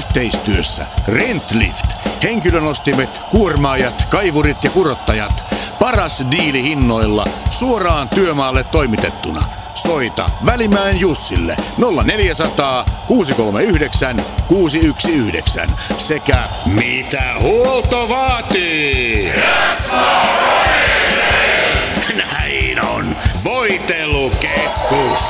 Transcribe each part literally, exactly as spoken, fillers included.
Yhteistyössä Rentlift. Henkilönostimet, kuormaajat, kaivurit ja kurottajat. Paras diili hinnoilla suoraan työmaalle toimitettuna. Soita Välimäen Jussille nolla neljäsataa, kuusi kolme yhdeksän, kuusi yksi yhdeksän sekä mitä huolto vaatii. Näin on Voitelukeskus.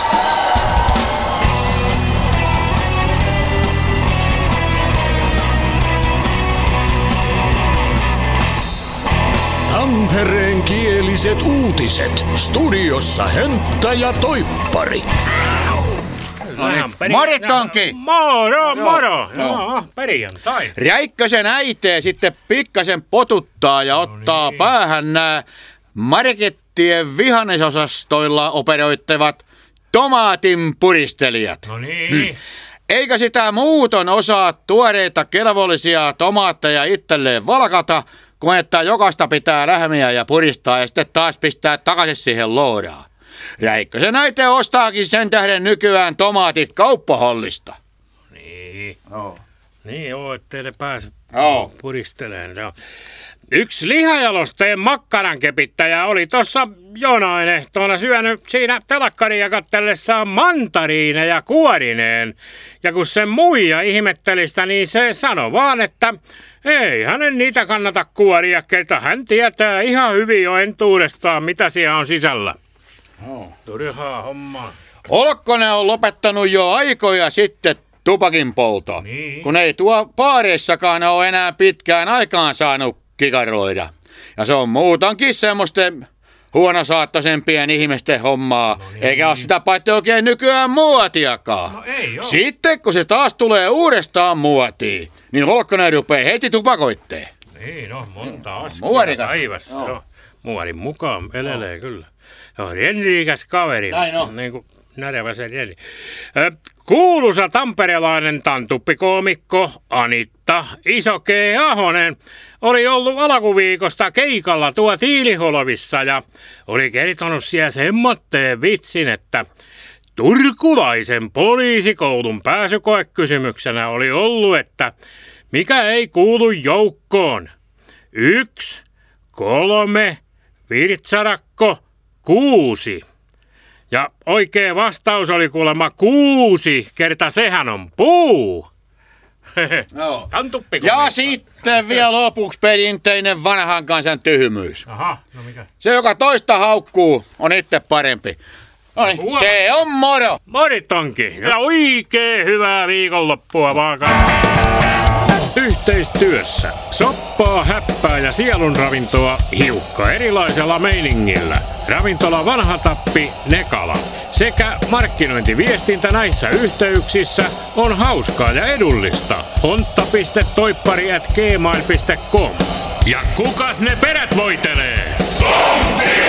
Tampereen kieliset uutiset. Studiossa Hönttä ja Toippari. Moritonki! Moro, moro! Joo, perjantai. Räikkösen äitee sitten pikkasen potuttaa ja ottaa niin. päähän nämä markettien vihannesosastoilla operoittavat tomaatin puristelijat. No niin. Eikä sitä muuton osaa tuoreita kelvollisia tomaatteja itselleen valkata, kun että jokaista pitää lähmiä ja puristaa ja sitten taas pistää takaisin siihen loodaan. Räikkösen äiti ostaakin sen tähden nykyään tomaatit kauppahollista. Niin. Oh. Niin joo, ettei ne pääse oh. puristelemaan. Yksi lihajalosteen makkarankepittäjä oli tuossa jonain ehtoona syönyt siinä telakkaria kattellessaan mantariineja kuorineen. Ja kun se muija ihmetteli sitä, niin se sanoi vaan, että ei hänen niitä kannata kuoria, ketä hän tietää ihan hyvin jo entuudestaan, mitä siellä on sisällä. Oh. Turhaa hommaa. Olkkonen on lopettanut jo aikoja sitten tupakin polto, niin. kun ei tuo baareissakaan ole enää pitkään aikaan saanut kikaroida. Ja se on muutankin semmoisten huonosaattoisempien ihmisten hommaa, no niin. Eikä ole sitä paitsi oikein nykyään muotiakaan. No ei oo. Sitten kun se taas tulee uudestaan muotiin, niin Olkkonen rupeaa heti tupakoitteen. Niin, no monta askia muorikasta. päivässä. No. No. Muorin mukaan elelee no. kyllä. Se on renniikäs kaveri. Näin on. Niin kuin näreväsen renni. Kuuluisa tamperelainen tantuppikoomikko Anitta Iso-K. Ahonen oli ollut alkuviikosta keikalla tuo Tiiliholvissa ja oli kertonut siellä semmoitteen vitsin, että turkulaisen poliisikoulun pääsykoekysymyksenä oli ollut, että mikä ei kuulu joukkoon. Yksi, kolme, virtsarakko, kuusi. Ja oikea vastaus oli kuulemma kuusi, kerta sehän on puu. No. Ja sitten vielä lopuksi perinteinen vanhan kansan tyhmyys. Aha, no mikä? Se, joka toista haukkuu, on itse parempi. Noniin, se on moro! Moritonki. Ja oikein hyvää viikonloppua vaan kaikille. Yhteistyössä soppaa, häppää ja sielunravintoa hiukka erilaisella meiningillä. Ravintola Vanha Tappi Nekala. Sekä markkinointiviestintä näissä yhteyksissä on hauskaa ja edullista. hontta piste toippari at gmail piste com. Ja kukas ne perät voitelee? Tommi!